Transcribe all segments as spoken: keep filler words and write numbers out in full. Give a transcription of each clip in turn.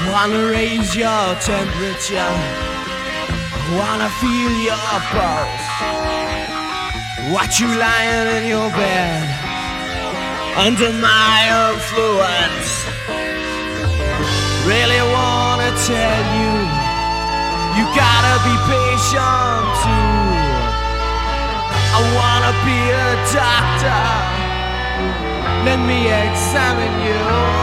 Wanna raise your temperature, wanna feel your pulse. Watch you lying in your bed under my influence. Really wanna tell you, you gotta be patient too. I wanna be a doctor, let me examine you.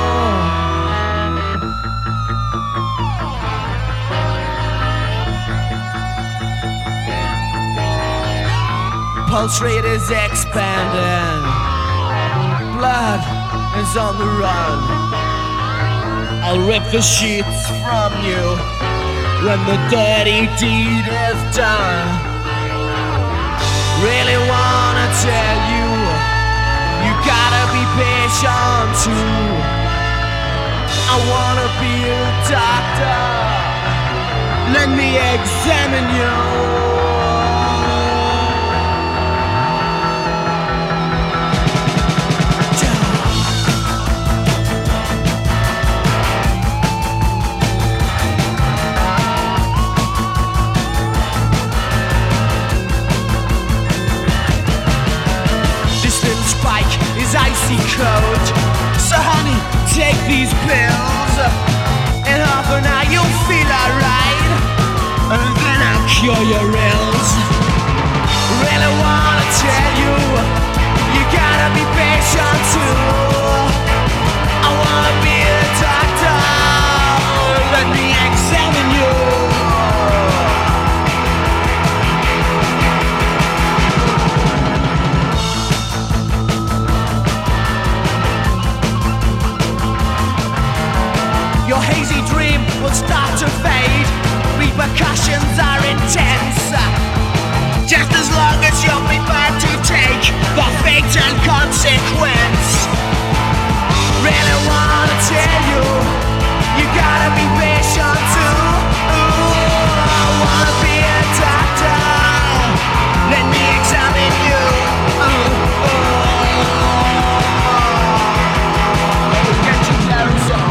Pulse rate is expanding, blood is on the run. I'll rip the sheets from you when the dirty deed is done. Really wanna tell you, you gotta be patient too. I wanna be a doctor, let me examine you. Icy cold, so honey, take these pills. In half an hour you'll feel alright, and then I'll cure your ills. Really wanna tell you, you gotta be patient too. I wanna be a doctor, let me examine you. Your hazy dream will start to fade. Repercussions are intense. Just as long as you're prepared to take the fatal consequence. Really wanna tell you, you gotta be patient too. Ooh, I wanna be a doctor, let me examine you. Ooh, ooh. Get your clothes off.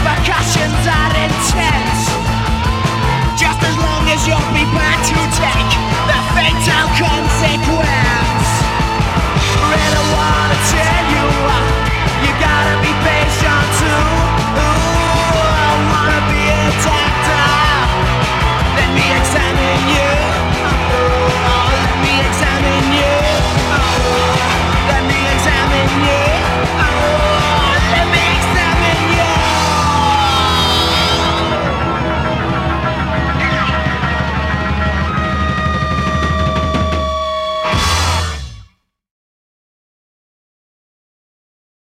Repercussions are intense. Just as long as you're prepared to take